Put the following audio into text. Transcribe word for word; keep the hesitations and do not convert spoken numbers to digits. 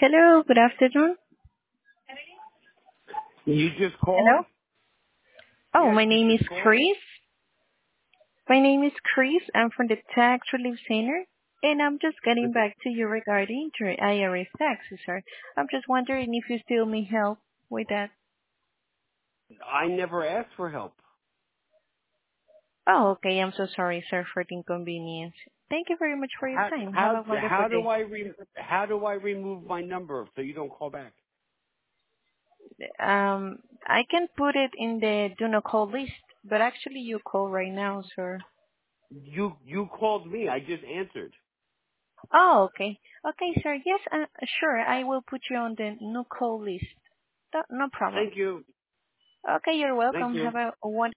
Hello, good afternoon. You just called? Hello. Oh, Yes, my you name is just called? Chris. My name is Chris. I'm from the Tax Relief Center, and I'm just getting back to you regarding your I R S taxes, sir. I'm just wondering if you still need help with that. I never asked for help. Oh, okay. I'm so sorry, sir, for the inconvenience. Thank you very much for your How time. Have how a wonderful how do day. I re, how do I remove my number so you don't call back? Um, I can put it in the do not call list, but actually you call right now, sir. You you called me. I just answered. Oh, okay. Okay, sir. Yes, uh, sure. I will put you on the no call list. No, no problem. Thank you. Okay, you're Thank welcome. you. Have a, a wonderful